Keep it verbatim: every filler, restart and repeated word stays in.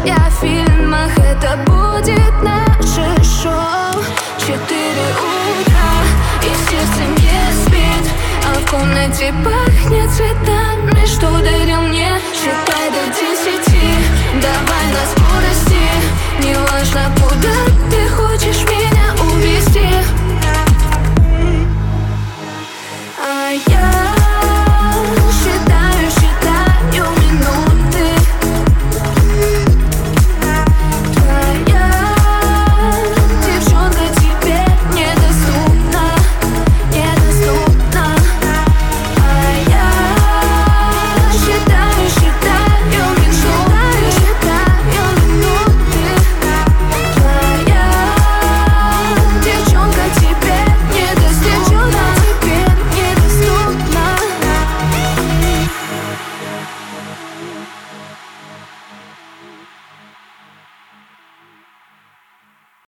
Я в фильмах, это будет наше шоу. Четыре утра, и сердце не спит, а в комнате пахнет цветами, что дарил мне. Считай до десяти, давай на скорости, не важно